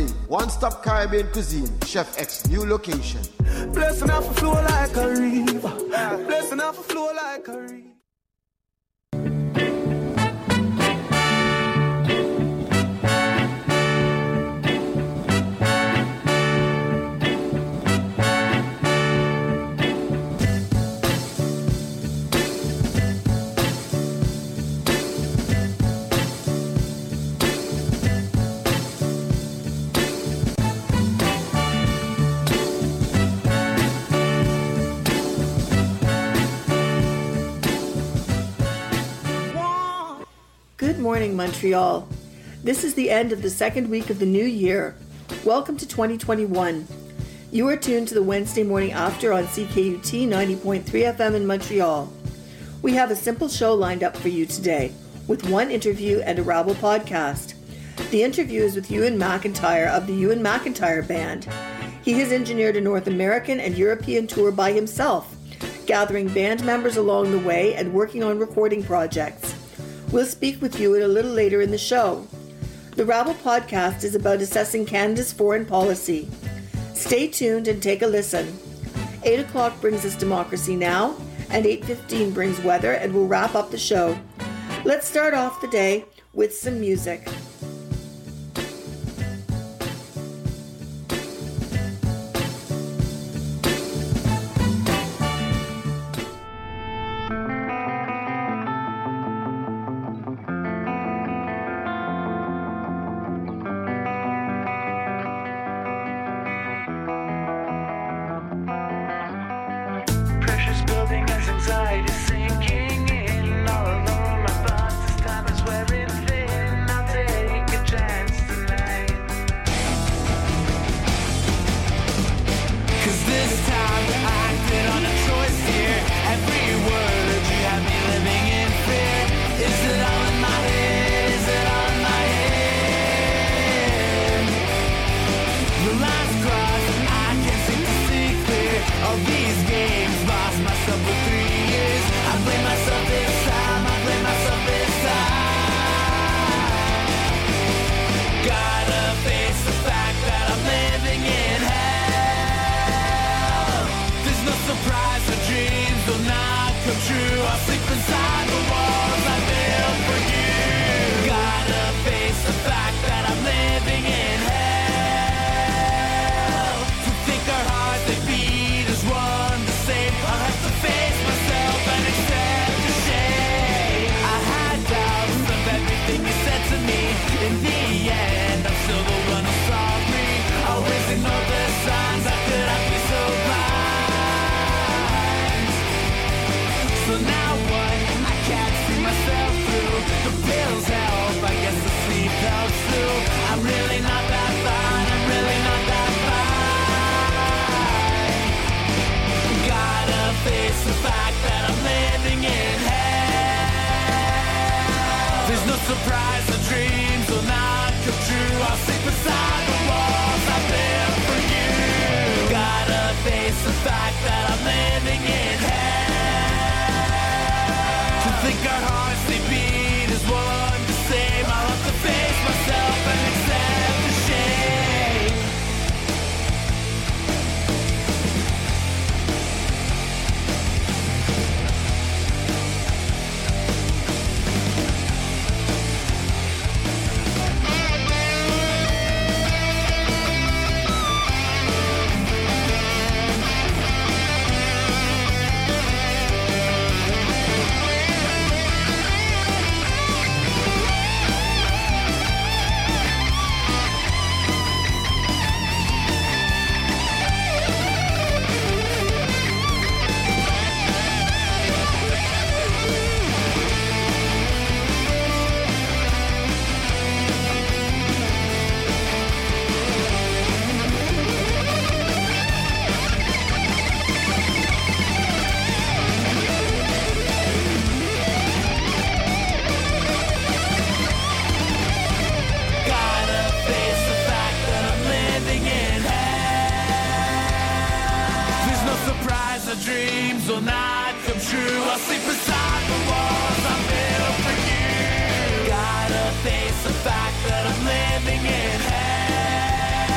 One-stop Caribbean cuisine. Chef X, new location. Blessing off a flow like a river. Blessing off a flow like a river. Good morning, Montreal. This is the end of the second week of the new year. Welcome to 2021. You are tuned to the Wednesday morning after on CKUT 90.3 FM in Montreal. We have a simple show lined up for you today, with one interview and a Rabble podcast. The interview is with Ewan McIntyre of the Ewan McIntyre Band. He has engineered a North American and European tour by himself, gathering band members along the way and working on recording projects. We'll speak with you a little later in the show. The Rabble podcast is about assessing Canada's foreign policy. Stay tuned and take a listen. 8 o'clock brings us Democracy Now! And 8:15 brings weather, and we'll wrap up the show. Let's start off the day with some music. face the fact that I'm living in hell.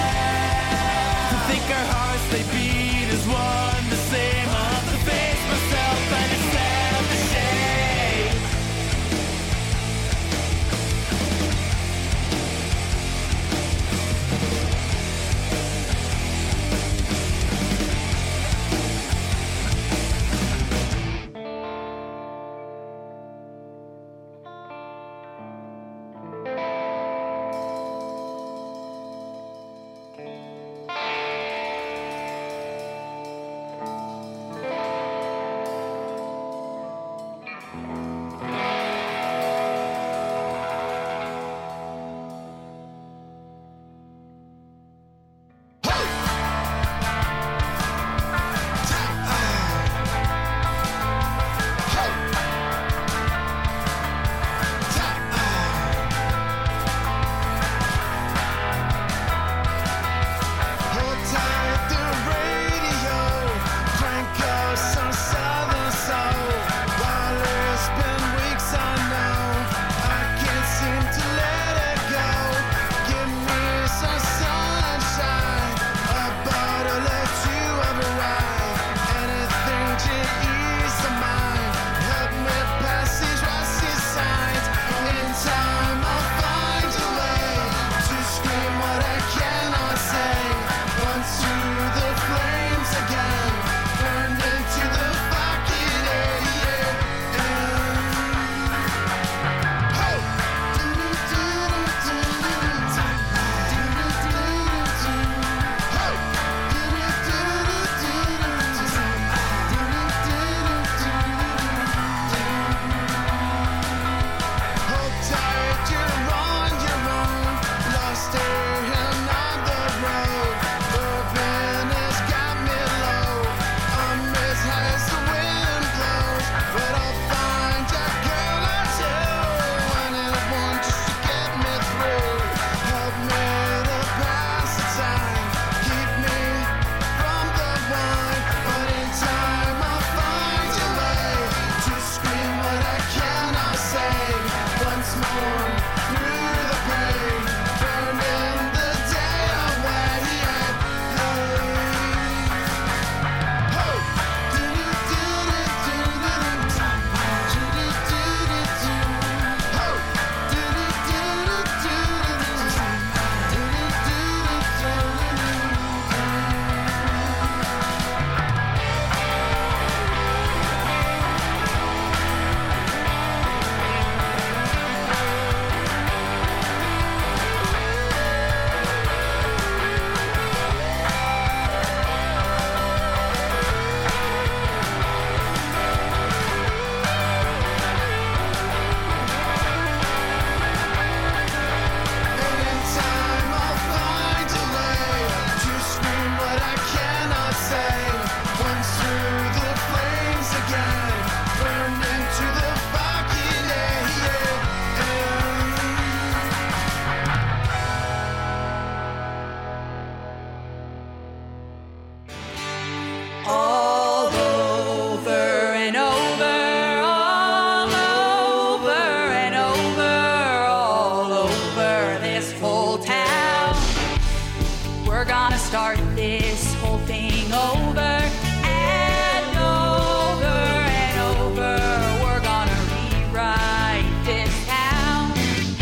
We're gonna start this whole thing over and over and over. We're gonna rewrite this town.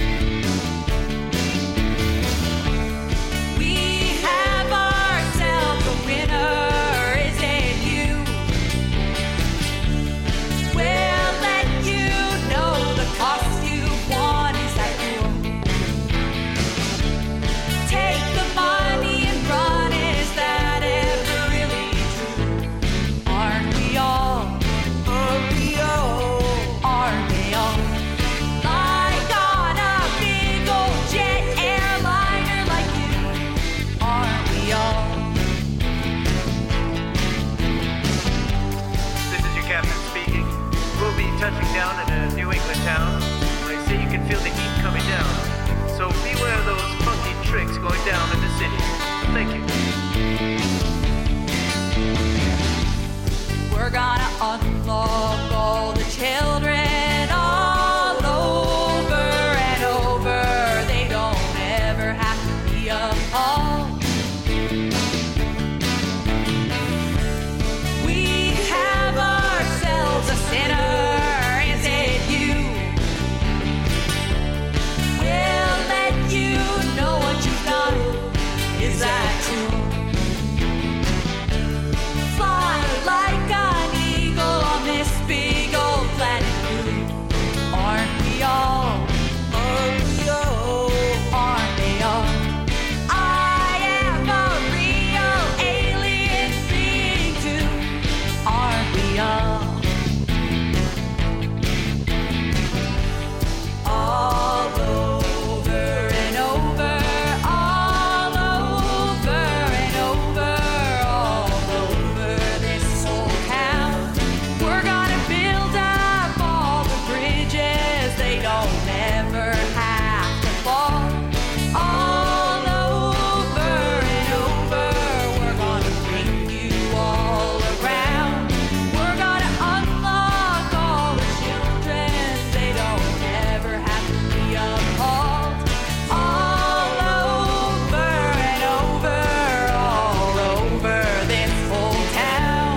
We have ourselves a winner, is it you? We'll let you know the cost you've won. Is that cool? Take the money and run. Is that ever really true? Aren't we all? Aren't we all? Aren't they all? Like on a big old jet airliner like you. Aren't we all? This is your captain speaking. We'll be touching down in a New England town. They say you can feel the heat coming down. So beware those funky tricks going down in the city. Thank you. We're gonna unlock all the children all over and over. They don't ever have to be appalled. We have ourselves a sinner, is it you? We'll let you know what you've done. Is that true? Fly like an eagle on this big old planet blue. Aren't we all? Aren't we all? Aren't they all? I am a real alien being too. Aren't we all? All over and over, all over and over, all over this whole town. We're gonna build up all the bridges, they don't ever have to fall. All over and over, we're gonna bring you all around. We're gonna unlock all the children, they don't ever have to be appalled. All over and over, all over this whole town.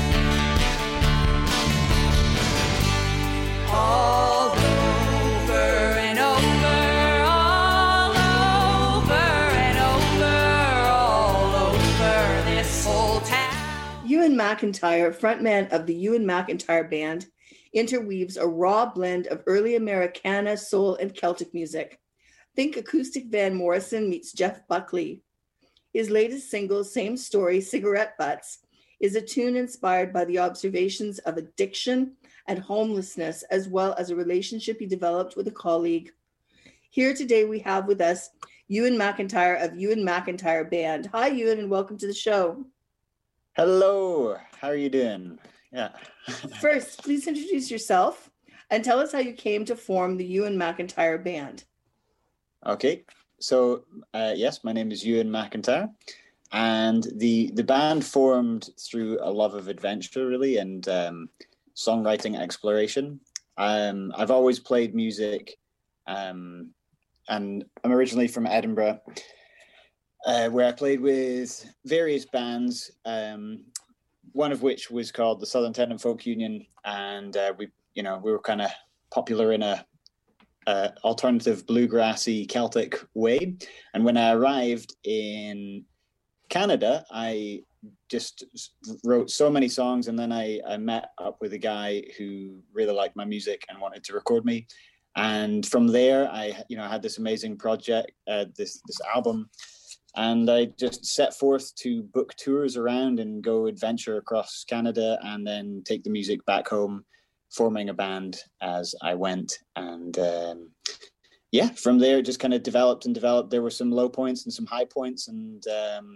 All over and over, all over and over, all over this whole town. Ewan McIntyre, frontman of the Ewan McIntyre Band, interweaves a raw blend of early Americana, soul, and Celtic music. Think acoustic Van Morrison meets Jeff Buckley. His latest single, Same Story, Cigarette Butts, is a tune inspired by the observations of addiction and homelessness, as well as a relationship he developed with a colleague. Here today we have with us Ewan McIntyre of Ewan McIntyre Band. Hi, Ewan, and welcome to the show. Hello, how are you doing? Yeah. First, please introduce yourself and tell us how you came to form the Ewan McIntyre Band. Okay, so yes, my name is Ewan McIntyre, and the band formed through a love of adventure, really, and songwriting exploration. I've always played music, and I'm originally from Edinburgh, where I played with various bands. One of which was called the Southern Tenant Folk Union, and we were kind of popular in a alternative bluegrassy Celtic way. And when I arrived in Canada, I just wrote so many songs, and then I met up with a guy who really liked my music and wanted to record me. And from there, I had this amazing project, this album. And I just set forth to book tours around and go adventure across Canada, and then take the music back home, forming a band as I went. And from there it just kind of developed and developed. There were some low points and some high points, and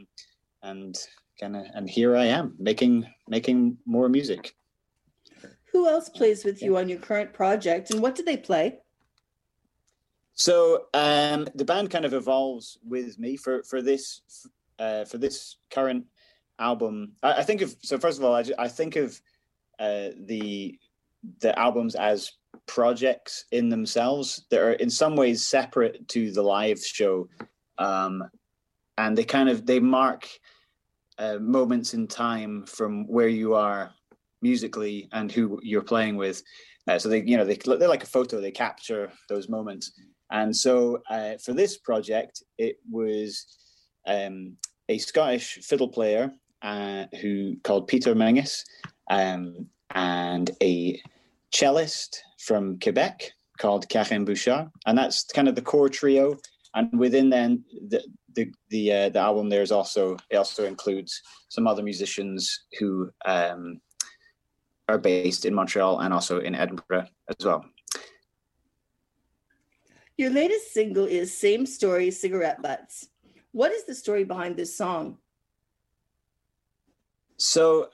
here I am making more music. Who else plays with you on your current project, and what do they play? So the band kind of evolves with me for this current album. I think of, so first of all, I think of the albums as projects in themselves that are in some ways separate to the live show. and they mark moments in time from where you are musically and who you're playing with. So they're like a photo. They capture those moments. And so for this project, it was a Scottish fiddle player called Peter Menges, and a cellist from Quebec called Karen Bouchard, and that's kind of the core trio. And within then the album, it also includes some other musicians who are based in Montreal and also in Edinburgh as well. Your latest single is Same Story, Cigarette Butts. What is the story behind this song? So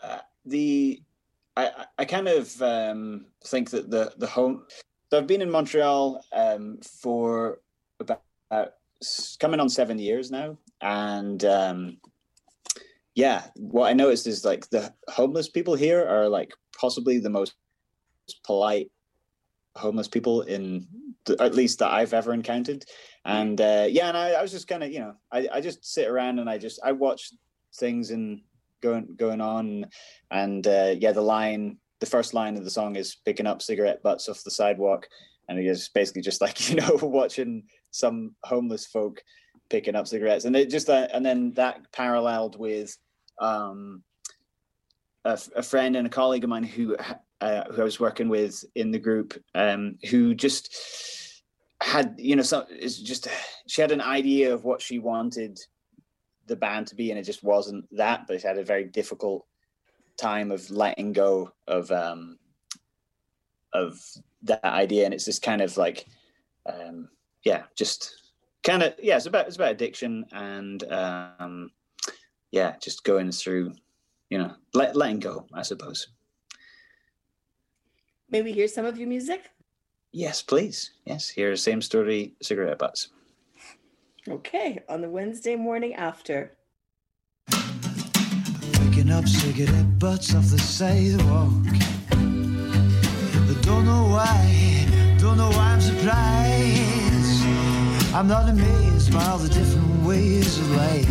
I kind of think that the home. So I've been in Montreal for about coming on 7 years now, and what I noticed is like the homeless people here are like possibly the most polite homeless people at least that I've ever encountered. And and I was just kind of, I just sit around and I watch things and going on, and the first line of the song is picking up cigarette butts off the sidewalk, and it is basically just like watching some homeless folk picking up cigarettes, and it just and then that paralleled with a friend and a colleague of mine who I was working with in the group, who just had she had an idea of what she wanted the band to be, and it just wasn't that, but she had a very difficult time of letting go of that idea. And it's just kind of like it's about addiction and just going through letting go, I suppose. May we hear some of your music? Yes, please. Yes, here's Same Story, Cigarette Butts. Okay, on the Wednesday morning after. Picking up cigarette butts off the sidewalk. Don't know why I'm surprised. I'm not amazed by all the different ways of life.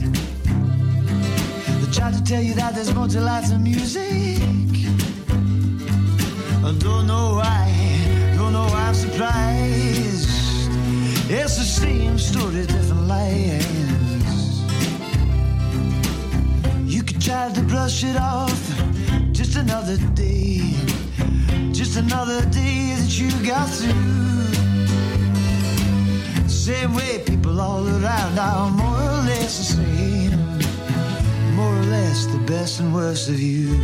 They try to tell you that there's more to life than music. I don't know why I'm surprised. It's the same story, different lines. You could try to brush it off. Just another day that you got through. Same way people all around are more or less the same. More or less the best and worst of you.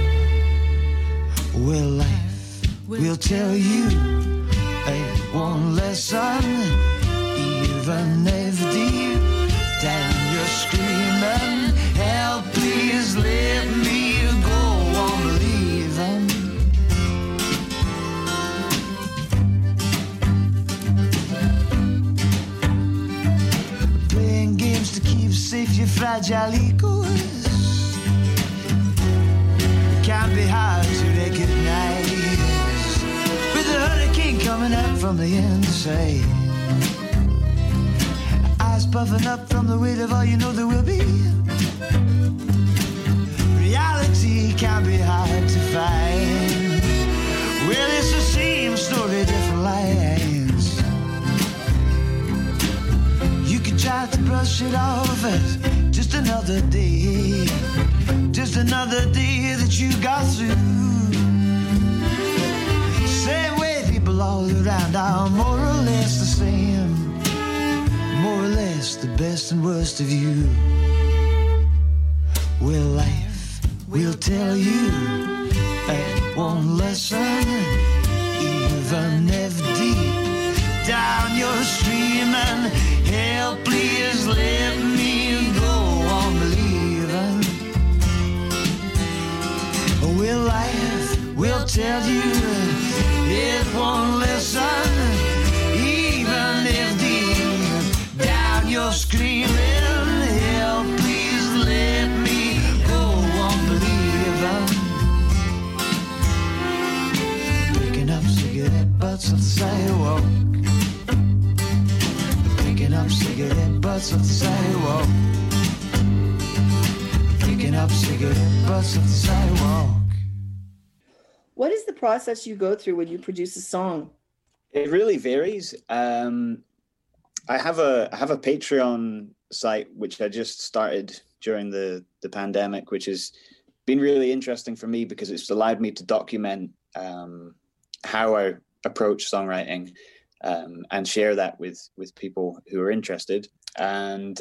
Well, life will tell you one lesson, even if deep down you're screaming, help, please let me go on believing. Playing games to keep safe your fragile egos can be hard to recognize. With the hurricane coming up from the inside, eyes puffing up from the weight of all you know there will be. Reality can be hard to find. Well, it's the same story, different lines. You could try to brush it off as just another day. Just another day that you got through. Same way people all around are more or less the same. More or less the best and worst of you. Well, life will tell you one lesson, even if deep down you're screaming, help, please let me go on believing. Well, life will tell you it won't listen, even if deep down you're screaming, help, please let me go on believing. Picking up cigarette butts off the sidewalk. Picking up cigarette butts off the sidewalk. stop cigarettes off the sidewalk. What is the process you go through when you produce a song? It really varies. I have a Patreon site which I just started during the pandemic, which has been really interesting for me because it's allowed me to document how I approach songwriting and share that with people who are interested. And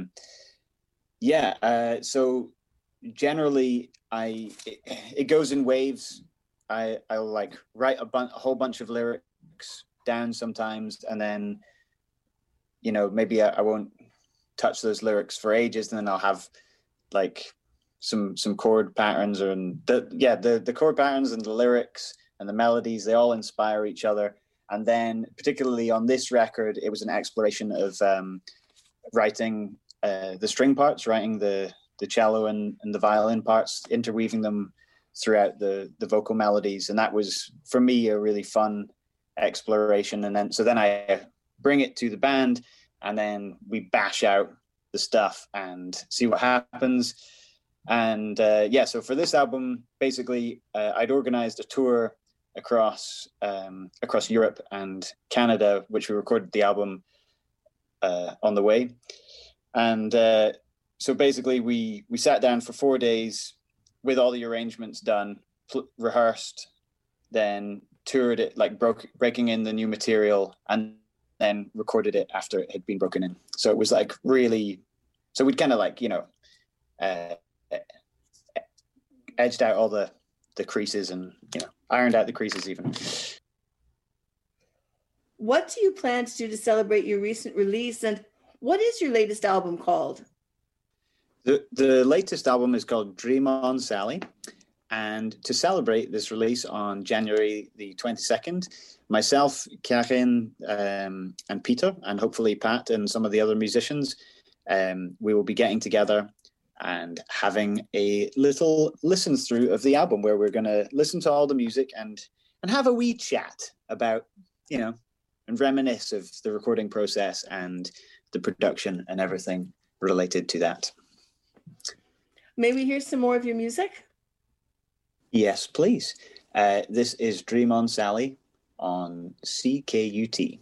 so generally it goes in waves. I'll like write a whole bunch of lyrics down sometimes, and then maybe I won't touch those lyrics for ages, and then I'll have like some chord patterns, and the chord patterns and the lyrics and the melodies, they all inspire each other. And then particularly on this record, it was an exploration of writing the string parts, writing the cello and the violin parts, interweaving them throughout the vocal melodies. And that was, for me, a really fun exploration. And then I bring it to the band, and then we bash out the stuff and see what happens. And so for this album, basically, I'd organized a tour across Europe and Canada, which we recorded the album on the way. And so basically we sat down for 4 days with all the arrangements done, rehearsed, then toured it, like breaking in the new material, and then recorded it after it had been broken in. So it was like really, so we'd kind of like, edged out all the creases and, ironed out the creases even. What do you plan to do to celebrate your recent release, and what is your latest album called? The latest album is called Dream On, Sally. And to celebrate this release on January the 22nd, myself, Karin, and Peter, and hopefully Pat and some of the other musicians, we will be getting together and having a little listen through of the album where we're going to listen to all the music and have a wee chat about, and reminisce of the recording process and the production and everything related to that. May we hear some more of your music? Yes, please. This is Dream On, Sally on CKUT.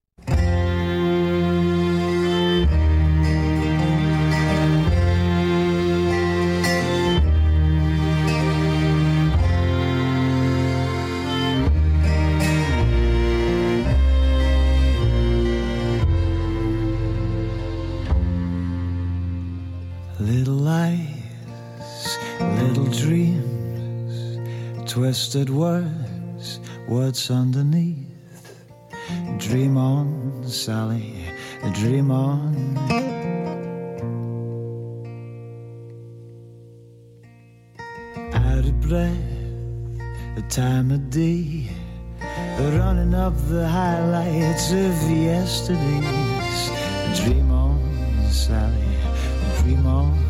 Little lies, little dreams, twisted words, what's underneath? Dream on, Sally, dream on. Out of breath, the time of day, running up the highlights of yesterdays. Dream on, Sally, dream on.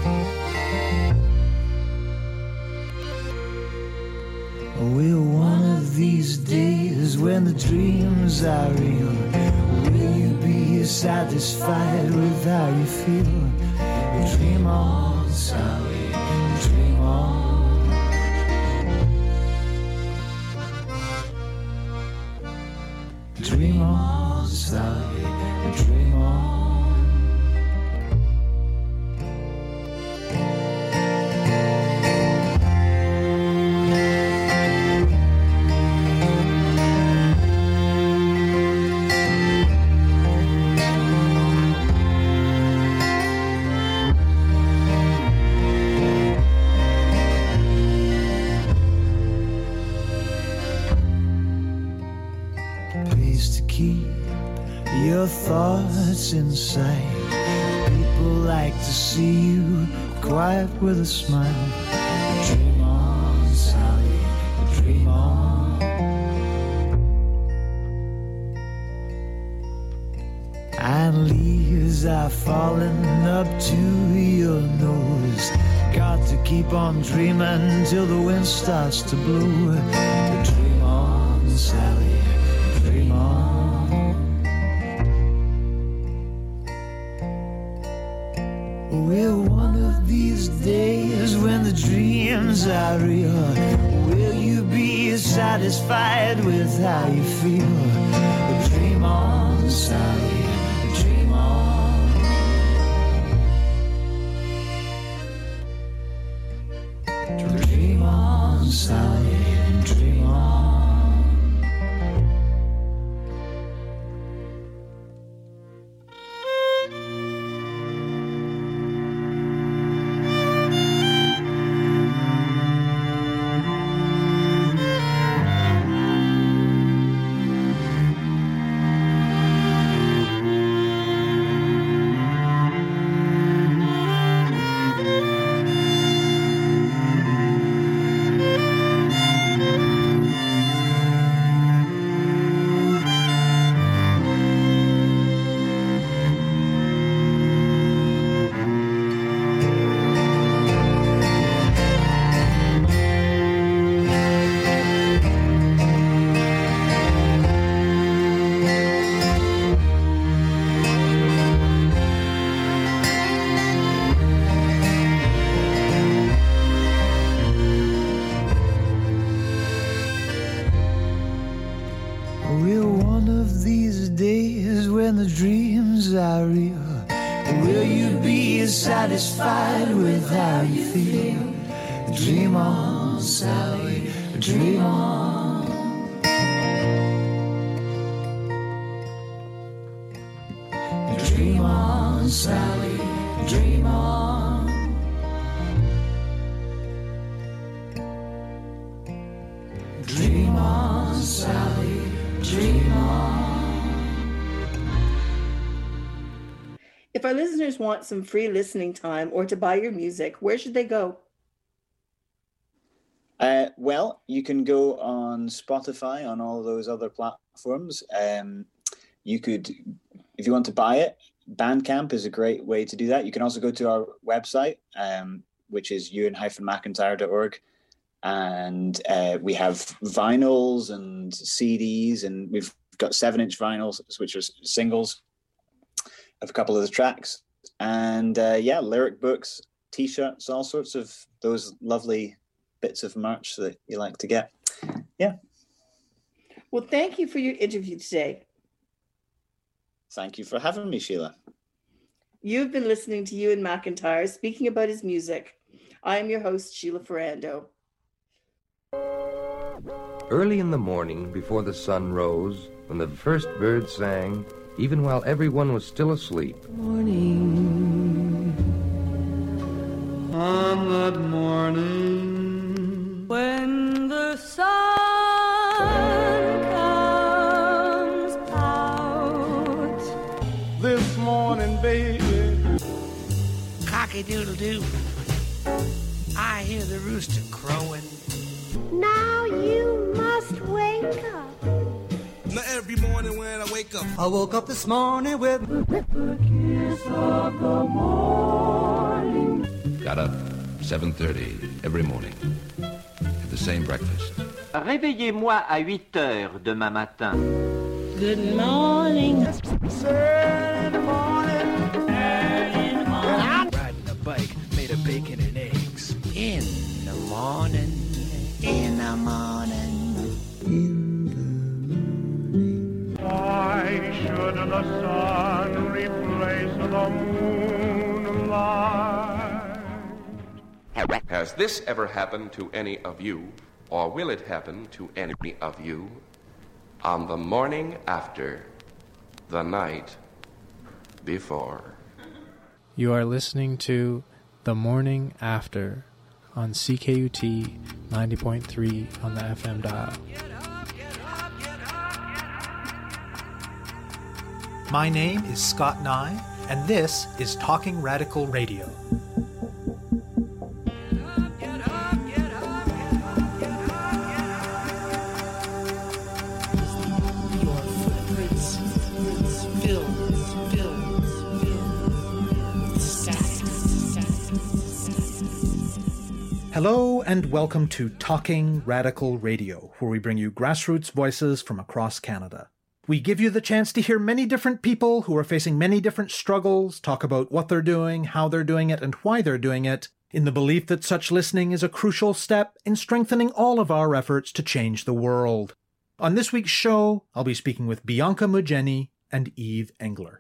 Will one of these days, when the dreams are real, will you be satisfied with how you feel? Dream on, Sally, dream on. Dream on, Sally, dream on. Thoughts inside. People like to see you quiet with a smile. Dream on, Sally, dream on. And leaves are falling up to your nose. Got to keep on dreaming till the wind starts to blow. Dream on, Sally, dream on. Will one of these days when the dreams are real, will you be satisfied with how you feel? Dream on, Sally, dream on. Dream on, Sally, dream on. Will one of these days when the dreams are real, will you be satisfied with how you feel? Dream on, Sally, dream on. Dream on, Sally, dream on. Dream on, Sally, dream on. If our listeners want some free listening time or to buy your music, where should they go? Well, you can go on Spotify, on all those other platforms. You could, if you want to buy it, Bandcamp is a great way to do that. You can also go to our website, which is ewan-mcintyre.org. And we have vinyls and CDs, and we've got 7-inch vinyls, which are singles of a couple of the tracks. And lyric books, T-shirts, all sorts of those lovely bits of merch that you like to get. Yeah. Well, thank you for your interview today. Thank you for having me, Sheila. You've been listening to Ewan McIntyre speaking about his music. I am your host, Sheila Ferrando. Early in the morning, before the sun rose, when the first bird sang, even while everyone was still asleep. Morning, on that morning, When the sun comes out, This morning, baby, Cocky-doodle-doo. I hear the rooster crowing. Now you must wake up. Now every morning when I wake up, I woke up this morning with Got up 7:30 every morning. Had the same breakfast. Réveillez-moi à 8 heures demain matin. Good morning. riding a bike made of bacon and eggs. In the morning, in the morning. Why should the sun replace the moonlight? Has this ever happened to any of you, or will it happen to any of you, on the morning after the night before? You are listening to The Morning After on CKUT 90.3 on the FM dial. My name is Scott Nye, and this is Talking Radical Radio. Hello and welcome to Talking Radical Radio, where we bring you grassroots voices from across Canada. We give you the chance to hear many different people who are facing many different struggles, talk about what they're doing, how they're doing it, and why they're doing it, in the belief that such listening is a crucial step in strengthening all of our efforts to change the world. On this week's show, I'll be speaking with Bianca Mugeni and Eve Engler.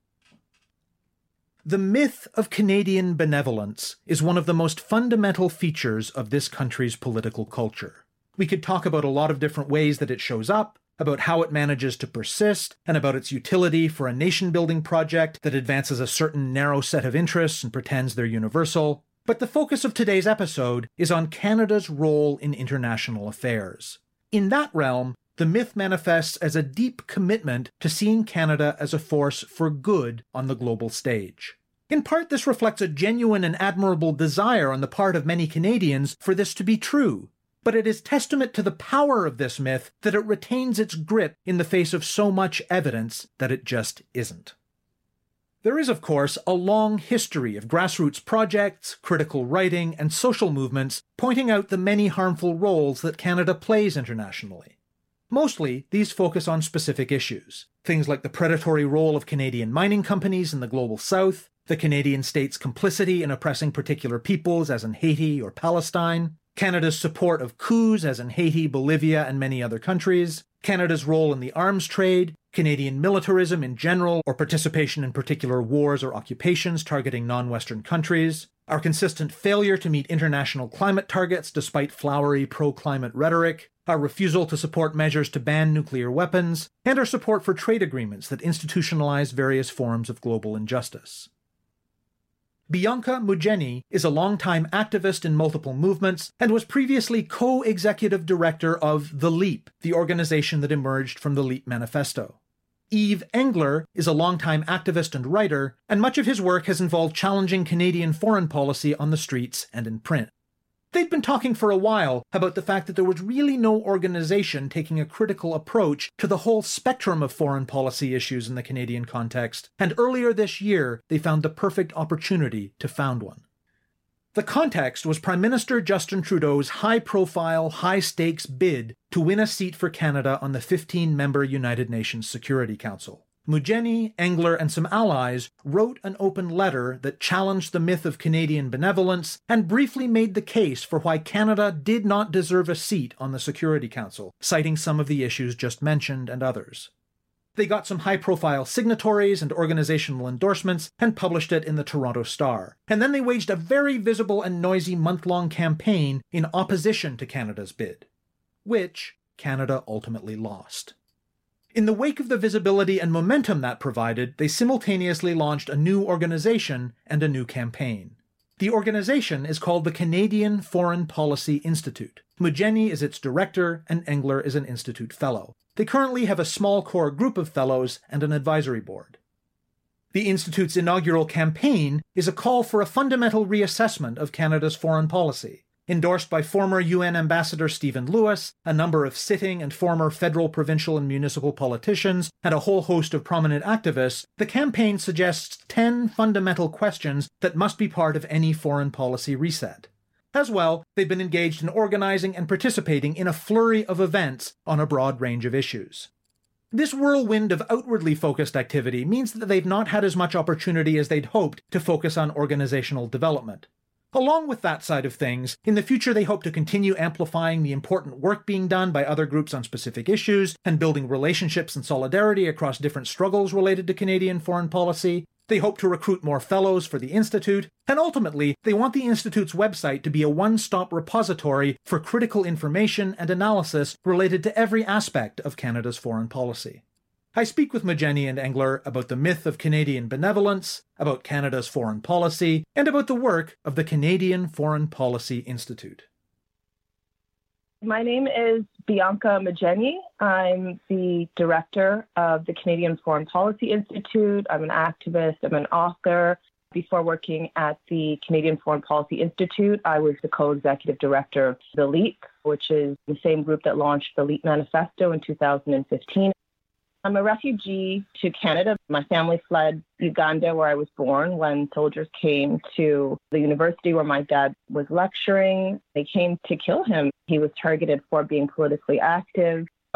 The myth of Canadian benevolence is one of the most fundamental features of this country's political culture. We could talk about a lot of different ways that it shows up, about how it manages to persist, and about its utility for a nation-building project that advances a certain narrow set of interests and pretends they're universal. But the focus of today's episode is on Canada's role in international affairs. In that realm, the myth manifests as a deep commitment to seeing Canada as a force for good on the global stage. In part, this reflects a genuine and admirable desire on the part of many Canadians for this to be true. But it is testament to the power of this myth that it retains its grip in the face of so much evidence that it just isn't. There is, of course, a long history of grassroots projects, critical writing, and social movements pointing out the many harmful roles that Canada plays internationally. Mostly, these focus on specific issues, things like the predatory role of Canadian mining companies in the global south, the Canadian state's complicity in oppressing particular peoples, as in Haiti or Palestine, Canada's support of coups, as in Haiti, Bolivia, and many other countries, Canada's role in the arms trade, Canadian militarism in general, or participation in particular wars or occupations targeting non-Western countries, our consistent failure to meet international climate targets despite flowery pro-climate rhetoric, our refusal to support measures to ban nuclear weapons, and our support for trade agreements that institutionalize various forms of global injustice. Bianca Mugeni is a longtime activist in multiple movements and was previously co-executive director of The Leap, the organization that emerged from the Leap Manifesto. Eve Engler is a longtime activist and writer, and much of his work has involved challenging Canadian foreign policy on the streets and in print. They'd been talking for a while about the fact that there was really no organization taking a critical approach to the whole spectrum of foreign policy issues in the Canadian context, and earlier this year they found the perfect opportunity to found one. The context was Prime Minister Justin Trudeau's high-profile, high-stakes bid to win a seat for Canada on the 15-member United Nations Security Council. Mugeni, Engler, and some allies wrote an open letter that challenged the myth of Canadian benevolence and briefly made the case for why Canada did not deserve a seat on the Security Council, citing some of the issues just mentioned and others. They got some high-profile signatories and organizational endorsements and published it in the Toronto Star. And then they waged a very visible and noisy month-long campaign in opposition to Canada's bid, which Canada ultimately lost. In the wake of the visibility and momentum that provided, they simultaneously launched a new organization and a new campaign. The organization is called the Canadian Foreign Policy Institute. Mugeni is its director, and Engler is an Institute Fellow. They currently have a small core group of fellows and an advisory board. The Institute's inaugural campaign is a call for a fundamental reassessment of Canada's foreign policy. Endorsed by former UN Ambassador Stephen Lewis, a number of sitting and former federal, provincial, and municipal politicians, and a whole host of prominent activists, the campaign suggests 10 fundamental questions that must be part of any foreign policy reset. As well, they've been engaged in organizing and participating in a flurry of events on a broad range of issues. This whirlwind of outwardly focused activity means that they've not had as much opportunity as they'd hoped to focus on organizational development. Along with that side of things, in the future they hope to continue amplifying the important work being done by other groups on specific issues and building relationships and solidarity across different struggles related to Canadian foreign policy. They hope to recruit more fellows for the Institute, and ultimately, they want the Institute's website to be a one-stop repository for critical information and analysis related to every aspect of Canada's foreign policy. I speak with Mugeni and Engler about the myth of Canadian benevolence, about Canada's foreign policy, and about the work of the Canadian Foreign Policy Institute. My name is Bianca Mugeni. I'm the director of the Canadian Foreign Policy Institute. I'm an activist. I'm an author. Before working at the Canadian Foreign Policy Institute, I was the co-executive director of The Leap, which is the same group that launched the Leap Manifesto in 2015. I'm a refugee to Canada. My family fled Uganda, where I was born, when soldiers came to the university where my dad was lecturing. They came to kill him. He was targeted for being politically active.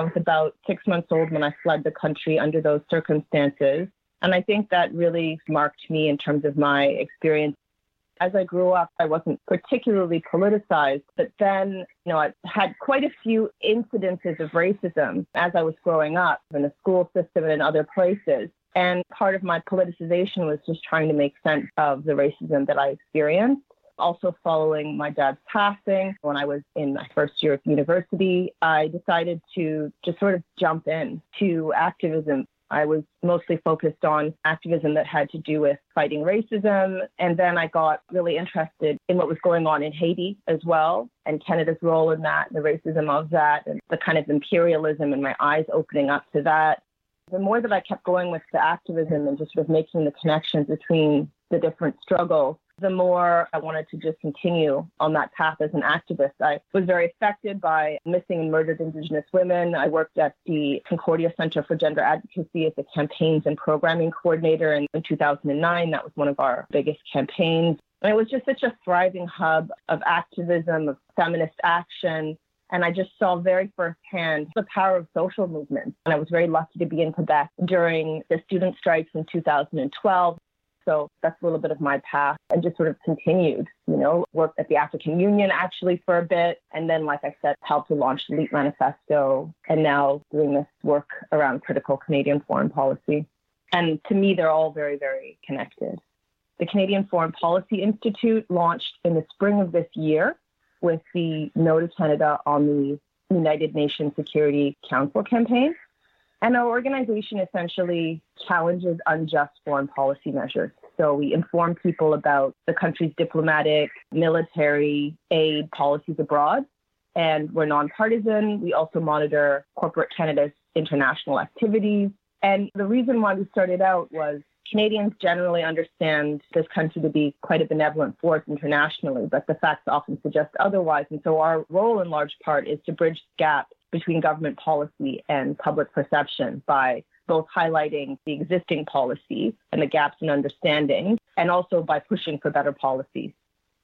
I was about 6 months old when I fled the country under those circumstances. And I think that really marked me in terms of my experience. As I grew up, I wasn't particularly politicized, but then, I had quite a few incidences of racism as I was growing up in the school system and in other places. And part of my politicization was just trying to make sense of the racism that I experienced. Also, following my dad's passing, when I was in my first year of university, I decided to just sort of jump in to activism. I was mostly focused on activism that had to do with fighting racism. And then I got really interested in what was going on in Haiti as well, and Canada's role in that, the racism of that, and the kind of imperialism, and my eyes opening up to that. The more that I kept going with the activism and just sort of making the connections between the different struggles, the more I wanted to just continue on that path as an activist. I was very affected by missing and murdered Indigenous women. I worked at the Concordia Center for Gender Advocacy as a campaigns and programming coordinator. And in 2009, that was one of our biggest campaigns. And it was just such a thriving hub of activism, of feminist action. And I just saw very firsthand the power of social movements. And I was very lucky to be in Quebec during the student strikes in 2012. So that's a little bit of my path, and just sort of continued, worked at the African Union actually for a bit. And then, like I said, helped to launch the LEAP Manifesto, and now doing this work around critical Canadian foreign policy. And to me, they're all very, very connected. The Canadian Foreign Policy Institute launched in the spring of this year with the No to Canada on the United Nations Security Council campaign. And our organization essentially challenges unjust foreign policy measures. So we inform people about the country's diplomatic, military, aid policies abroad. And we're nonpartisan. We also monitor corporate Canada's international activities. And the reason why we started out was Canadians generally understand this country to be quite a benevolent force internationally, but the facts often suggest otherwise. And so our role in large part is to bridge the gap between government policy and public perception by both highlighting the existing policy and the gaps in understanding, and also by pushing for better policies.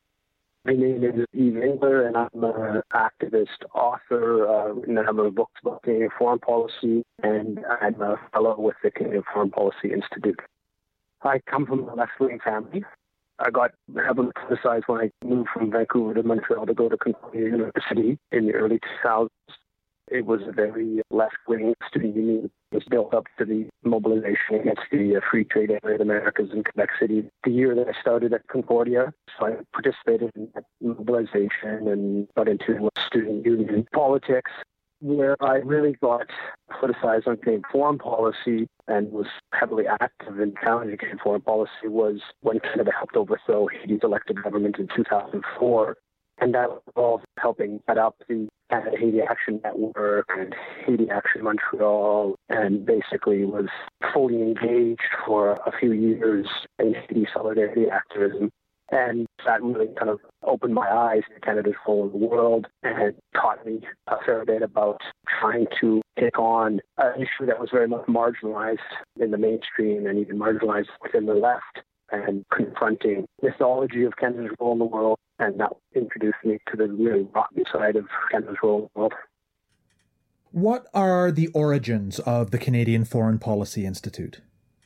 My name is Eve Engler, and I'm an activist, author, written a number of books about Canadian foreign policy, and I'm a fellow with the Canadian Foreign Policy Institute. I come from a left-wing family. I got heavily criticized when I moved from Vancouver to Montreal to go to Concordia University in the early 2000s. It was a very left-wing student union. It was built up to the mobilization against the free trade area of the Americas in Quebec City. The year that I started at Concordia, so I participated in that mobilization and got into student union politics, where I really got politicized on Canadian foreign policy and was heavily active in challenging Canadian foreign policy was when Canada helped overthrow Haiti's elected government in 2004. And that involved helping set up the Canada Haiti Action Network and Haiti Action Montreal, and basically was fully engaged for a few years in Haiti solidarity activism. And that really kind of opened my eyes to Canada's role in the world and taught me a fair bit about trying to take on an issue that was very much marginalized in the mainstream and even marginalized within the left, and confronting mythology of Canada's role in the world. And that introduced me to the really rotten side of Canada's role in the world. What are the origins of the Canadian Foreign Policy Institute?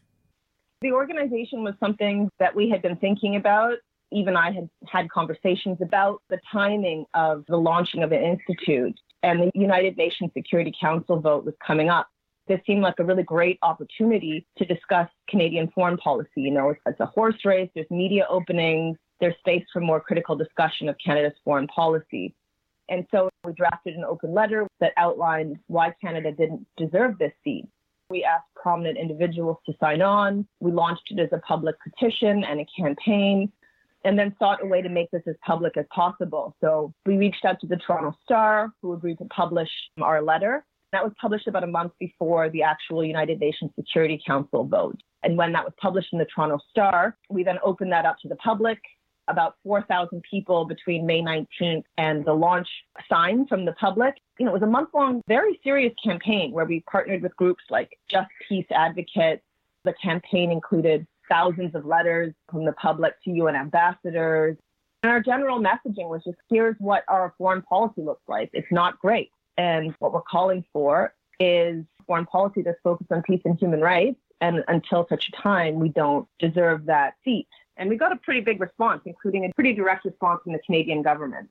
The organization was something that we had been thinking about. Even I had had conversations about the timing of the launching of an institute, and the United Nations Security Council vote was coming up. This seemed like a really great opportunity to discuss Canadian foreign policy. It's a horse race, there's media openings, there's space for more critical discussion of Canada's foreign policy. And so we drafted an open letter that outlined why Canada didn't deserve this seat. We asked prominent individuals to sign on. We launched it as a public petition and a campaign, and then sought a way to make this as public as possible. So we reached out to the Toronto Star, who agreed to publish our letter. That was published about a month before the actual United Nations Security Council vote. And when that was published in the Toronto Star, we then opened that up to the public. About 4,000 people between May 19th and the launch signed from the public. It was a month-long, very serious campaign where we partnered with groups like Just Peace Advocates. The campaign included thousands of letters from the public to UN ambassadors. And our general messaging was just, here's what our foreign policy looks like. It's not great. And what we're calling for is foreign policy that's focused on peace and human rights. And until such a time, we don't deserve that seat. And we got a pretty big response, including a pretty direct response from the Canadian government.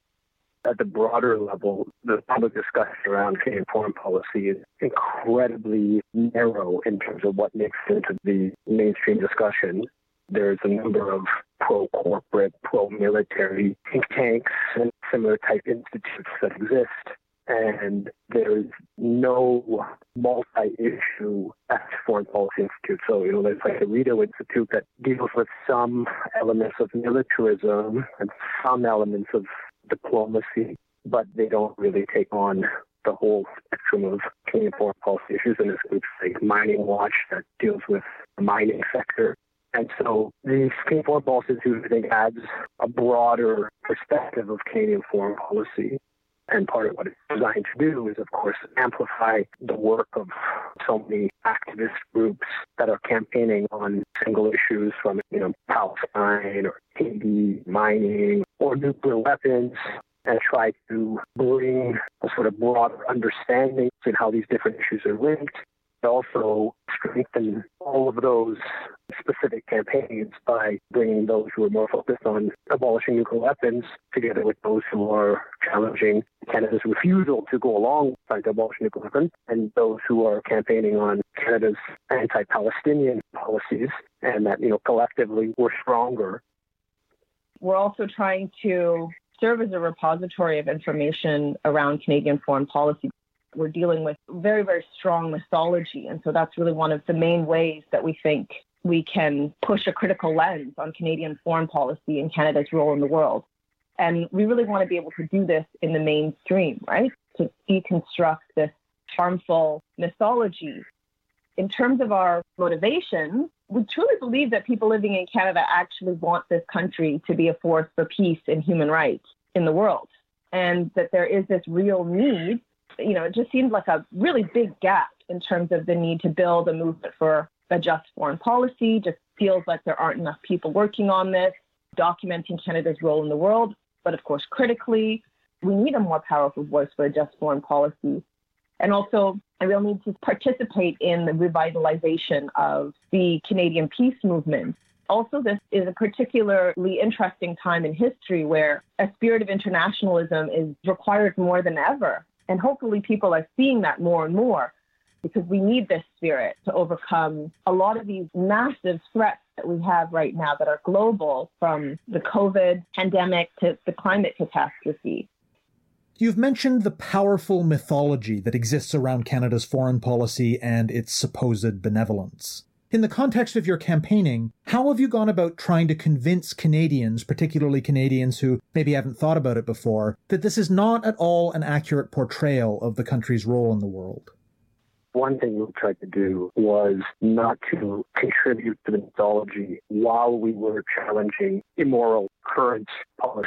At the broader level, the public discussion around Canadian foreign policy is incredibly narrow in terms of what makes it into the mainstream discussion. There's a number of pro-corporate, pro-military think tanks and similar type institutes that exist. And there's no multi-issue foreign policy institute. So, there's like the Rideau Institute that deals with some elements of militarism and some elements of diplomacy, but they don't really take on the whole spectrum of Canadian foreign policy issues. And there's groups like Mining Watch that deals with the mining sector. And so the Canadian Foreign Policy Institute, I think, adds a broader perspective of Canadian foreign policy. And part of what it's designed to do is, of course, amplify the work of so many activist groups that are campaigning on single issues from, Palestine or Haiti, mining, or nuclear weapons, and try to bring a sort of broader understanding of how these different issues are linked. Also strengthen all of those specific campaigns by bringing those who are more focused on abolishing nuclear weapons together with those who are challenging Canada's refusal to go along with abolishing nuclear weapons, and those who are campaigning on Canada's anti-Palestinian policies, and that, collectively we're stronger. We're also trying to serve as a repository of information around Canadian foreign policy. We're dealing with very, very strong mythology. And so that's really one of the main ways that we think we can push a critical lens on Canadian foreign policy and Canada's role in the world. And we really want to be able to do this in the mainstream, right? To deconstruct this harmful mythology. In terms of our motivation, we truly believe that people living in Canada actually want this country to be a force for peace and human rights in the world. And that there is this real need. It just seems like a really big gap in terms of the need to build a movement for a just foreign policy. Just feels like there aren't enough people working on this, documenting Canada's role in the world. But of course, critically, we need a more powerful voice for a just foreign policy. And also, a real need to participate in the revitalization of the Canadian peace movement. Also, this is a particularly interesting time in history where a spirit of internationalism is required more than ever. And hopefully people are seeing that more and more, because we need this spirit to overcome a lot of these massive threats that we have right now that are global, from the COVID pandemic to the climate catastrophe. You've mentioned the powerful mythology that exists around Canada's foreign policy and its supposed benevolence. In the context of your campaigning, how have you gone about trying to convince Canadians, particularly Canadians who maybe haven't thought about it before, that this is not at all an accurate portrayal of the country's role in the world? One thing we tried to do was not to contribute to the mythology while we were challenging immoral current policies.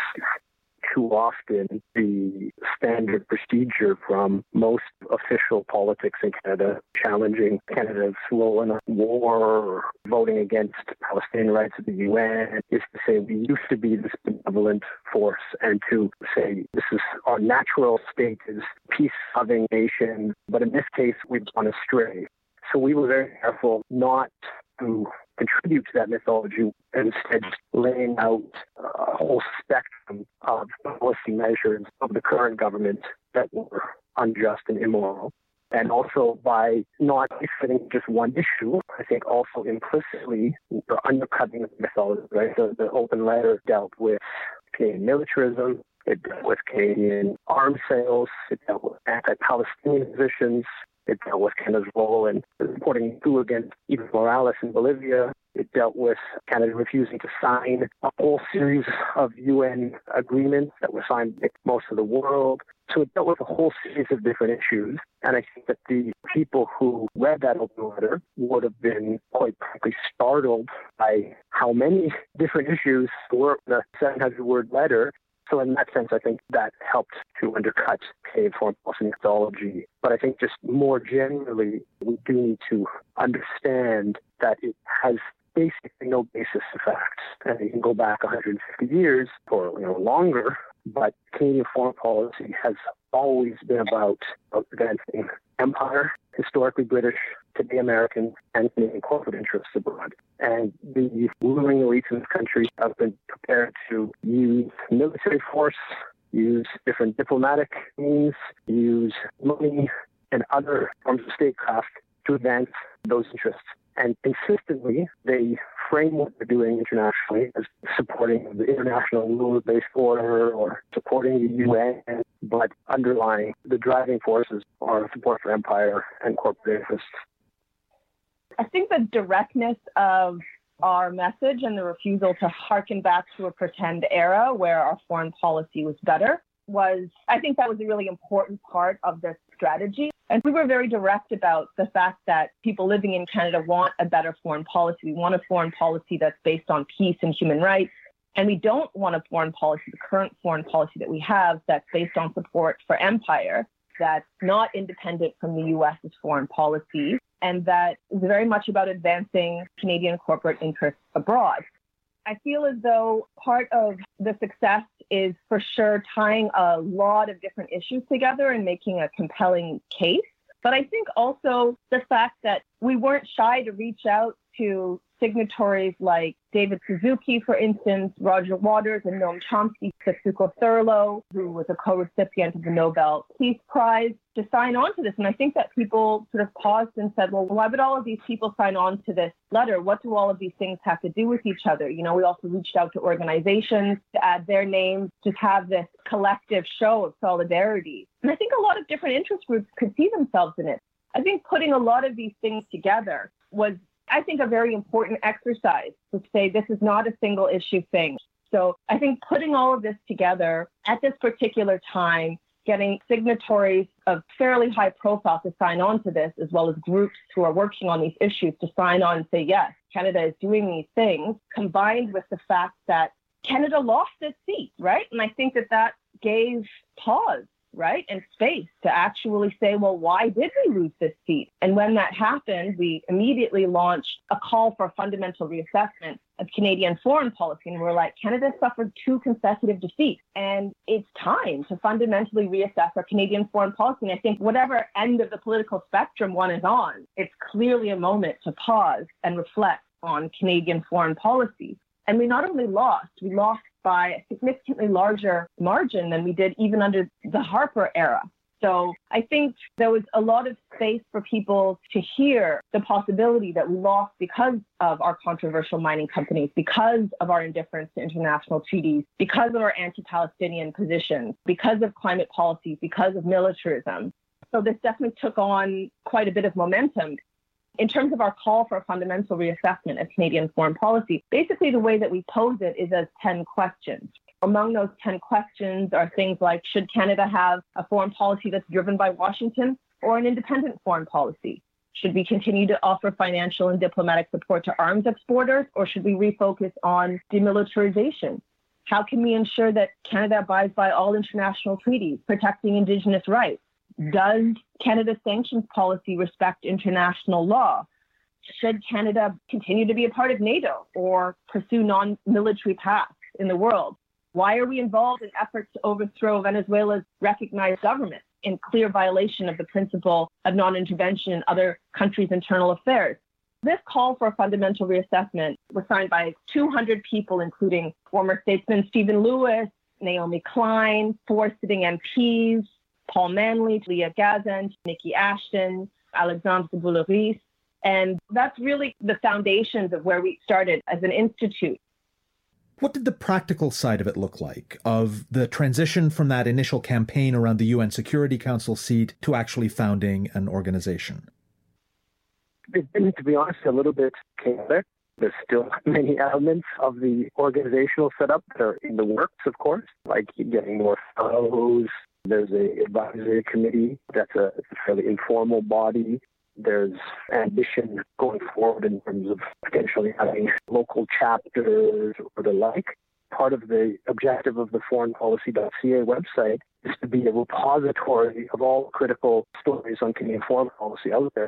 Too often, the standard procedure from most official politics in Canada, challenging Canada's role in a war or voting against Palestinian rights at the UN, is to say we used to be this benevolent force, and to say this is our natural state is peace-loving nation, but in this case we've gone astray. So we were very careful not to contribute to that mythology, and instead laying out a whole spectrum of policy measures of the current government that were unjust and immoral. And also by not isolating just one issue, I think also implicitly undercutting the mythology, right? The open letter dealt with Canadian militarism, it dealt with Canadian arms sales, it dealt with anti-Palestinian positions, it dealt with Canada's role in supporting coup against Evo Morales in Bolivia. It dealt with Canada refusing to sign a whole series of UN agreements that were signed by most of the world. So it dealt with a whole series of different issues. And I think that the people who read that open letter would have been quite frankly startled by how many different issues were in a 700-word letter. So in that sense, I think that helped to undercut Canadian foreign policy methodology. But I think just more generally, we do need to understand that it has basically no basis in facts. And you can go back 150 years or longer but Canadian foreign policy has always been about advancing empire, historically British, today American, and Canadian corporate interests abroad. And the ruling elites in this country have been prepared to use military force, use different diplomatic means, use money and other forms of statecraft to advance those interests. And consistently, they frame what they're doing internationally as supporting the international rule-based order or supporting the UN, but underlying the driving forces are support for empire and corporate interests. I think the directness of our message and the refusal to harken back to a pretend era where our foreign policy was better I think that was a really important part of this strategy. And we were very direct about the fact that people living in Canada want a better foreign policy. We want a foreign policy that's based on peace and human rights. And we don't want a foreign policy, the current foreign policy that we have, that's based on support for empire, that's not independent from the U.S.'s foreign policy, and that is very much about advancing Canadian corporate interests abroad. I feel as though part of the success is for sure tying a lot of different issues together and making a compelling case. But I think also the fact that we weren't shy to reach out to signatories like David Suzuki, for instance, Roger Waters and Noam Chomsky, Satsuko Thurlow, who was a co-recipient of the Nobel Peace Prize, to sign on to this. And I think that people sort of paused and said, well, why would all of these people sign on to this letter? What do all of these things have to do with each other? You know, we also reached out to organizations to add their names, to have this collective show of solidarity. And I think a lot of different interest groups could see themselves in it. I think putting a lot of these things together was, I think, a very important exercise to say this is not a single issue thing. So I think putting all of this together at this particular time, getting signatories of fairly high profile to sign on to this, as well as groups who are working on these issues to sign on and say, yes, Canada is doing these things, combined with the fact that Canada lost its seat, right? And I think that that gave pause, right, and space to actually say, well, why did we lose this seat? And when that happened, we immediately launched a call for a fundamental reassessment of Canadian foreign policy. And we're like, Canada suffered 2 consecutive defeats, and it's time to fundamentally reassess our Canadian foreign policy. And I think whatever end of the political spectrum one is on, it's clearly a moment to pause and reflect on Canadian foreign policy. And we not only lost, we lost by a significantly larger margin than we did even under the Harper era. So I think there was a lot of space for people to hear the possibility that we lost because of our controversial mining companies, because of our indifference to international treaties, because of our anti-Palestinian positions, because of climate policies, because of militarism. So this definitely took on quite a bit of momentum. In terms of our call for a fundamental reassessment of Canadian foreign policy, basically the way that we pose it is as 10 questions. Among those 10 questions are things like, should Canada have a foreign policy that's driven by Washington or an independent foreign policy? Should we continue to offer financial and diplomatic support to arms exporters, or should we refocus on demilitarization? How can we ensure that Canada abides by all international treaties protecting Indigenous rights? Does Canada's sanctions policy respect international law? Should Canada continue to be a part of NATO or pursue non-military paths in the world? Why are we involved in efforts to overthrow Venezuela's recognized government in clear violation of the principle of non-intervention in other countries' internal affairs? This call for a fundamental reassessment was signed by 200 people, including former statesman Stephen Lewis, Naomi Klein, 4 sitting MPs, Paul Manley, Leah Gazan, Nikki Ashton, Alexandre de Bouleris. And that's really the foundations of where we started as an institute. What did the practical side of it look like, of the transition from that initial campaign around the UN Security Council seat to actually founding an organization? It's been, to be honest, a little bit chaotic. There's still many elements of the organizational setup that are in the works, of course, like getting more fellows. There's an advisory committee that's a fairly informal body. There's ambition going forward in terms of potentially having local chapters or the like. Part of the objective of the foreignpolicy.ca website is to be a repository of all critical stories on Canadian foreign policy out there.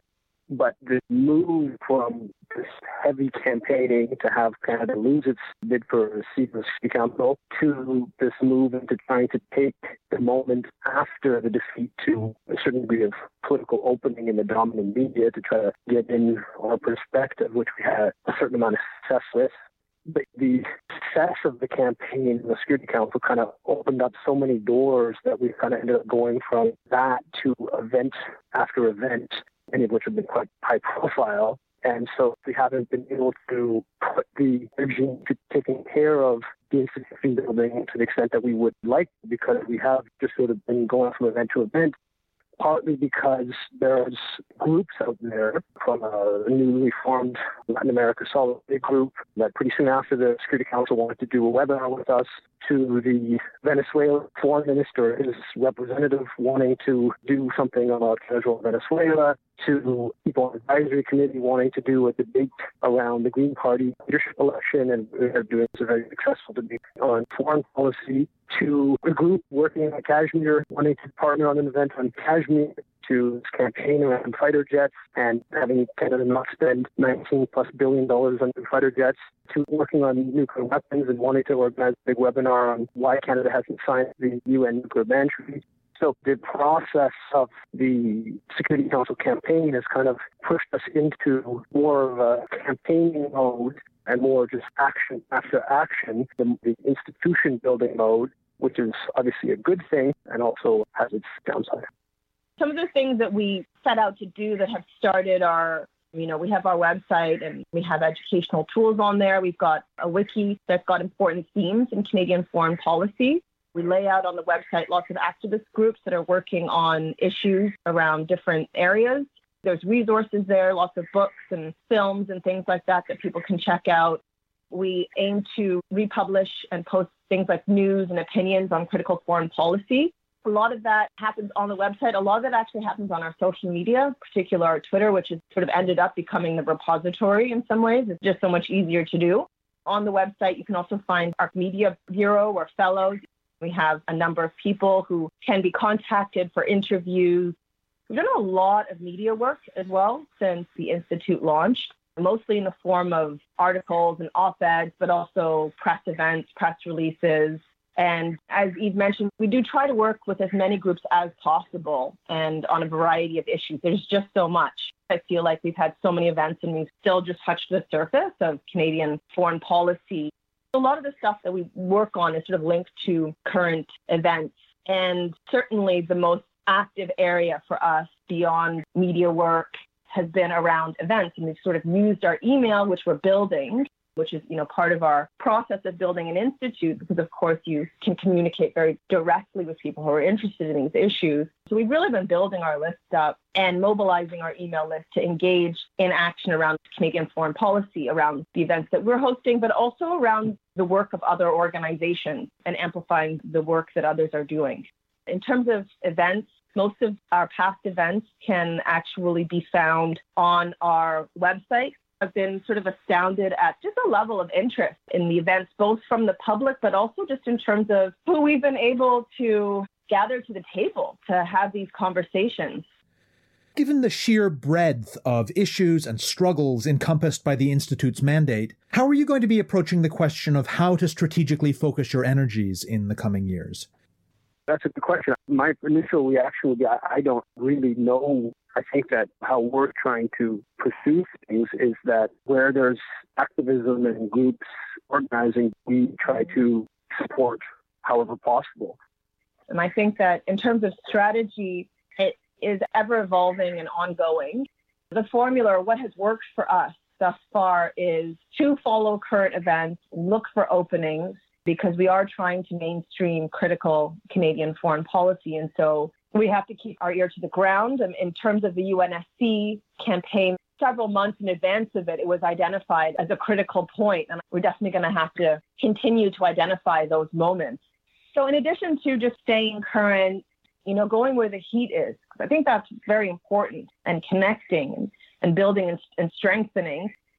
But the move from this heavy campaigning to have Canada lose its bid for a seat in the City Council to this move into trying to take the moment after the defeat to a certain degree of political opening in the dominant media to try to get in our perspective, which we had a certain amount of success with. But the success of the campaign in the Security Council kind of opened up so many doors that we kind of ended up going from that to event after event, many of which have been quite high profile. And so we haven't been able to put the energy into taking care of the institution building to the extent that we would like, because we have just sort of been going from event to event, partly because there's groups out there from a newly formed Latin America Solidarity group that pretty soon after the Security Council wanted to do a webinar with us, to the Venezuela foreign minister, his representative wanting to do something about casual Venezuela, to people on the advisory committee wanting to do a debate around the Green Party leadership election, and they're doing a very successful debate on foreign policy, to a group working in Kashmir wanting to partner on an event on Kashmir, to this campaign around fighter jets and having Canada not spend $19+ billion on fighter jets, to working on nuclear weapons and wanting to organize a big webinar on why Canada hasn't signed the UN nuclear ban treaty. So the process of the Security Council campaign has kind of pushed us into more of a campaigning mode and more just action after action, the institution building mode, which is obviously a good thing and also has its downside. Some of the things that we set out to do that have started our, we have our website and we have educational tools on there. We've got a wiki that's got important themes in Canadian foreign policy. We lay out on the website lots of activist groups that are working on issues around different areas. There's resources there, lots of books and films and things like that people can check out. We aim to republish and post things like news and opinions on critical foreign policy. A lot of that happens on the website. A lot of it actually happens on our social media, particularly our Twitter, which has sort of ended up becoming the repository in some ways. It's just so much easier to do. On the website, you can also find our media bureau or fellows. We have a number of people who can be contacted for interviews. We've done a lot of media work as well since the Institute launched, mostly in the form of articles and op-eds, but also press events, press releases. And as Eve mentioned, we do try to work with as many groups as possible and on a variety of issues. There's just so much. I feel like we've had so many events and we've still just touched the surface of Canadian foreign policy. A lot of the stuff that we work on is sort of linked to current events. And certainly the most active area for us beyond media work has been around events. And we've sort of used our email, which we're building, which is, part of our process of building an institute, because of course you can communicate very directly with people who are interested in these issues. So we've really been building our list up and mobilizing our email list to engage in action around Canadian foreign policy, around the events that we're hosting, but also around the work of other organizations and amplifying the work that others are doing. In terms of events, most of our past events can actually be found on our website. I've been sort of astounded at just the level of interest in the events, both from the public, but also just in terms of who we've been able to gather to the table to have these conversations. Given the sheer breadth of issues and struggles encompassed by the Institute's mandate, how are you going to be approaching the question of how to strategically focus your energies in the coming years? That's a good question. My initial reaction would be, I don't really know. I think that how we're trying to pursue things is that where there's activism and groups organizing, we try to support however possible. And I think that in terms of strategy, it is ever evolving and ongoing. The formula, or what has worked for us thus far, is to follow current events, look for openings, because we are trying to mainstream critical Canadian foreign policy. And so we have to keep our ear to the ground. And in terms of the UNSC campaign, several months in advance of it, it was identified as a critical point. And we're definitely going to have to continue to identify those moments. So in addition to just staying current, going where the heat is, because I think that's very important, and connecting and building and strengthening,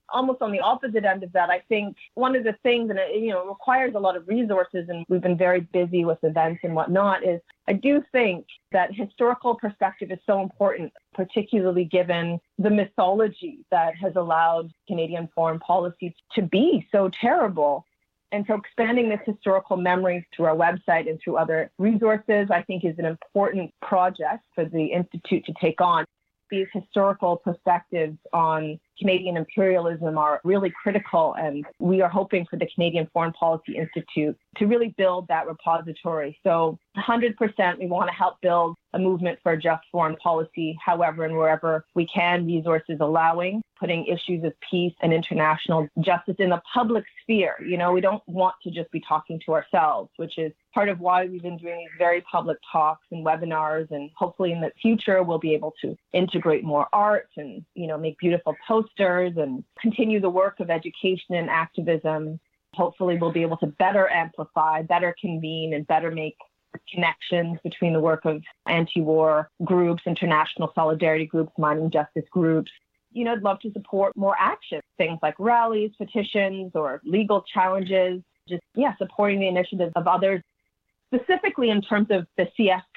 almost on the opposite end of that, I think one of the things, and it requires a lot of resources, and we've been very busy with events and whatnot, is I do think that historical perspective is so important, particularly given the mythology that has allowed Canadian foreign policy to be so terrible. And so expanding this historical memory through our website and through other resources, I think, is an important project for the Institute to take on. These historical perspectives on Canadian imperialism are really critical, and we are hoping for the Canadian Foreign Policy Institute to really build that repository. So 100% we want to help build a movement for just foreign policy, however and wherever we can, resources allowing, putting issues of peace and international justice in the public sphere. We don't want to just be talking to ourselves, which is part of why we've been doing these very public talks and webinars, and hopefully in the future we'll be able to integrate more art and, make beautiful posters and continue the work of education and activism. Hopefully we'll be able to better amplify, better convene, and better make connections between the work of anti-war groups, international solidarity groups, mining justice groups. I'd love to support more action, things like rallies, petitions, or legal challenges, supporting the initiatives of others. Specifically in terms of the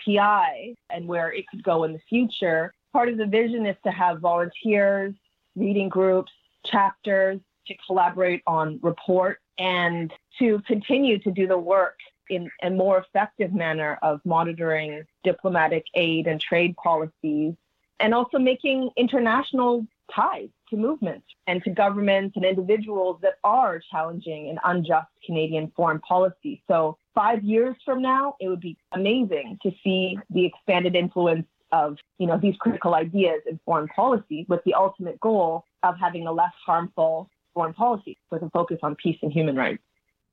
CFPI and where it could go in the future, part of the vision is to have volunteers, reading groups, chapters to collaborate on report and to continue to do the work in a more effective manner of monitoring diplomatic aid and trade policies, and also making international ties to movements and to governments and individuals that are challenging an unjust Canadian foreign policy. So 5 years from now, it would be amazing to see the expanded influence of, these critical ideas in foreign policy, with the ultimate goal of having a less harmful foreign policy with a focus on peace and human rights.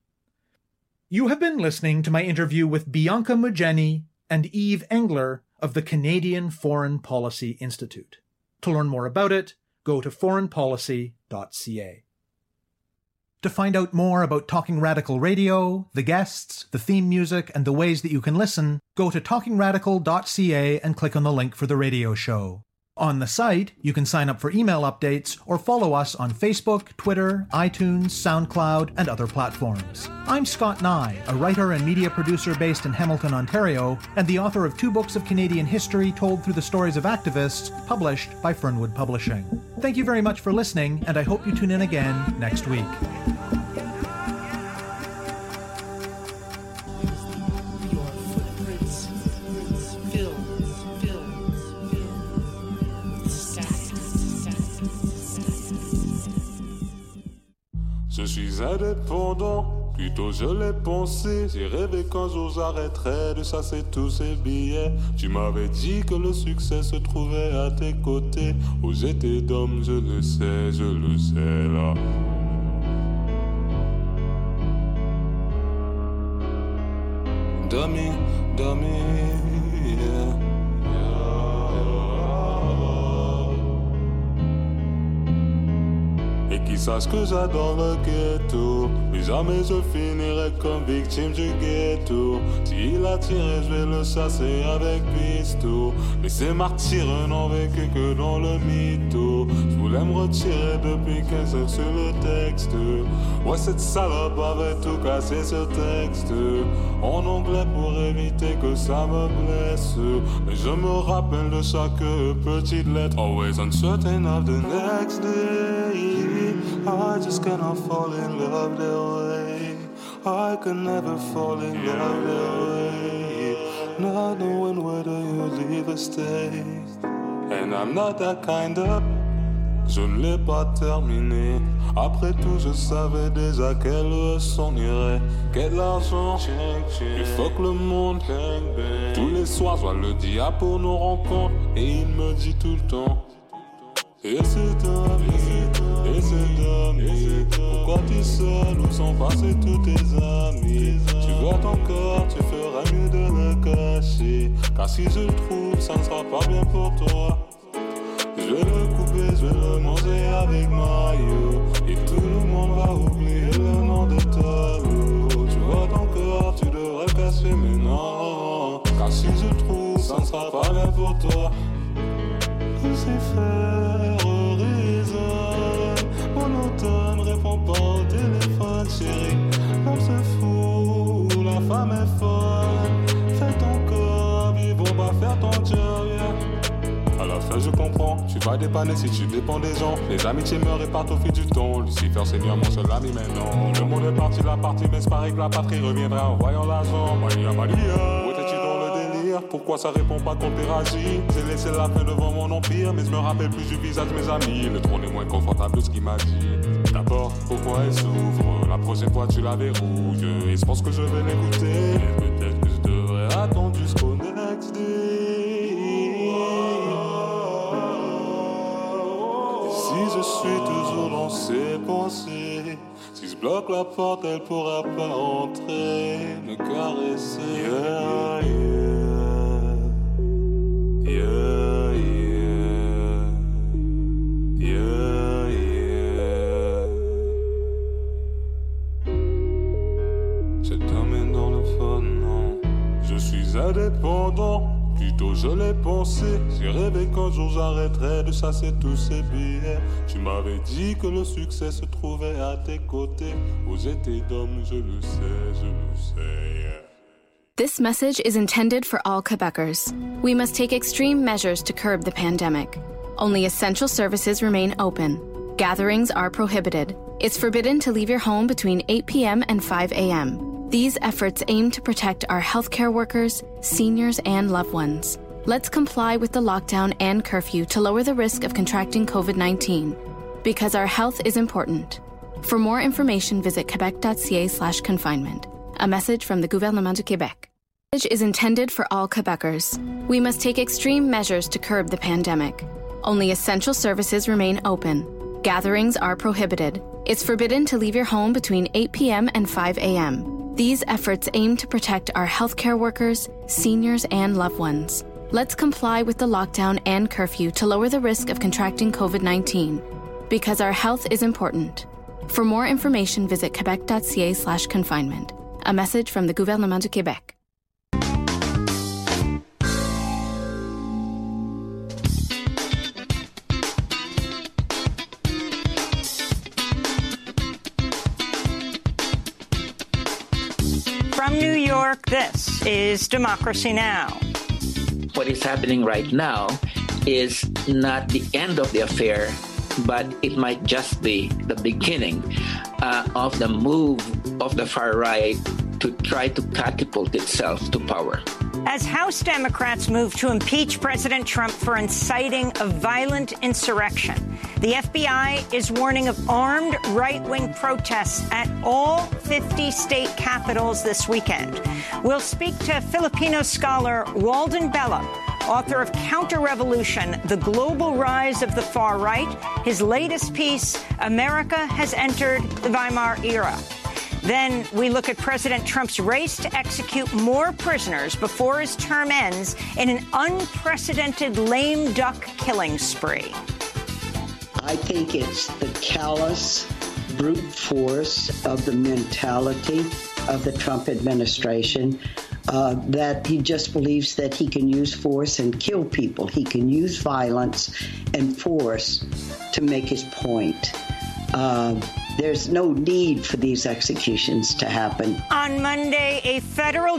You have been listening to my interview with Bianca Mugeni and Eve Engler of the Canadian Foreign Policy Institute. To learn more about it, go to foreignpolicy.ca. To find out more about Talking Radical Radio, the guests, the theme music, and the ways that you can listen, go to talkingradical.ca and click on the link for the radio show. On the site, you can sign up for email updates or follow us on Facebook, Twitter, iTunes, SoundCloud, and other platforms. I'm Scott Nye, a writer and media producer based in Hamilton, Ontario, and the author of 2 books of Canadian history told through the stories of activists, published by Fernwood Publishing. Thank you very much for listening, and I hope you tune in again next week. Je suis indépendant, plutôt je l'ai pensé. J'ai rêvé qu'un jour j'arrêterais de chasser tous ces billets. Tu m'avais dit que le succès se trouvait à tes côtés. Où j'étais d'homme, je le sais là. Dummy, yeah. Et qui sache que j'adore le ghetto, mais jamais je finirai comme victime du ghetto. S'il a tiré, je vais le chasser avec pisto. Mais ces martyrs n'ont vécu que dans le mytho. Je voulais me retirer depuis 15 heures sur le texte. Ouais, cette salope avait tout cassé ce texte en anglais pour éviter que ça me blesse. Mais je me rappelle de chaque petite lettre. Always uncertain of the next day. I just cannot fall in love that way. I could never fall in love that way. Not knowing whether you leave or stay. And I'm not that kind of. Je ne l'ai pas terminé. Après tout, je savais déjà quelle leçon irait. Quel argent, il faut que le monde. Tous les soirs, je vois le diable pour nos rencontres. Et il me dit tout le temps. Et c'est Dami, pourquoi tu es seul, où sont passés tous tes amis? Tu vois ton corps, tu ferais mieux de le cacher. Car si je le trouve, ça ne sera pas bien pour toi. Je vais le couper, je vais le manger avec maillot. Et tout le monde va oublier le nom de toi. Tu vois ton corps, tu devrais le cacher, mais non. Car si je le trouve, ça ne sera pas bien pour toi. Lucifer résonne, mon monotone, réponds pas au téléphone, chérie. L'homme se fout, la femme est folle. Fais ton corps, ils vont pas faire ton job, yeah. À la fin je comprends, tu vas dépanner si tu dépends des gens. Les amitiés meurent et partent au fil du temps. Lucifer Seigneur mon seul ami mais non. Le monde est parti, la partie mais c'est pareil que la patrie reviendra en voyant l'argent. Maria, Maria, où étais-tu dans le délire? Pourquoi ça répond pas quand t'es réagi? J'ai laissé la fin devant mon empire, mais je me rappelle plus du visage de mes amis. Le trône est moins confortable de ce qu'il m'a dit. D'abord, pourquoi elle s'ouvre? La prochaine fois tu la verrouilles. Et je pense que je vais l'écouter. Peut-être que je devrais attendre jusqu'au next day. Si je suis toujours dans ses pensées, si je bloque la porte, elle pourra pas entrer, me caresser. Yeah, yeah. Yeah, yeah. Yeah, yeah. Cet homme est dans le fun, non. Je suis indépendant. Plutôt je l'ai pensé, j'ai rêvé qu'un jour j'arrêterais de chasser tous ces billets. Tu m'avais dit que le succès se trouvait à tes côtés. Où j'étais d'homme, je le sais, yeah. This message is intended for all Quebecers. We must take extreme measures to curb the pandemic. Only essential services remain open. Gatherings are prohibited. It's forbidden to leave your home between 8 p.m. and 5 a.m. These efforts aim to protect our healthcare workers, seniors, and loved ones. Let's comply with the lockdown and curfew to lower the risk of contracting COVID-19, because our health is important. For more information, visit quebec.ca/confinement. A message from the Gouvernement du Québec. This message is intended for all Quebecers. We must take extreme measures to curb the pandemic. Only essential services remain open. Gatherings are prohibited. It's forbidden to leave your home between 8 p.m. and 5 a.m. These efforts aim to protect our healthcare workers, seniors, and loved ones. Let's comply with the lockdown and curfew to lower the risk of contracting COVID-19, because our health is important. For more information, visit quebec.ca/confinement. A message from the Gouvernement du Québec. From New York, this is Democracy Now! What is happening right now is not the end of the affair, but it might just be the beginning of the move of the far right to try to catapult itself to power. As House Democrats move to impeach President Trump for inciting a violent insurrection, the FBI is warning of armed right-wing protests at all 50 state capitals this weekend. We'll speak to Filipino scholar Walden Bella, author of Counter-Revolution, The Global Rise of the Far Right. His latest piece, America Has Entered the Weimar Era. Then we look at President Trump's race to execute more prisoners before his term ends in an unprecedented lame duck killing spree. I think it's the callous brute force of the mentality of the Trump administration, that he just believes that he can use force and kill people. He can use violence and force to make his point. There's no need for these executions to happen. On Monday, a federal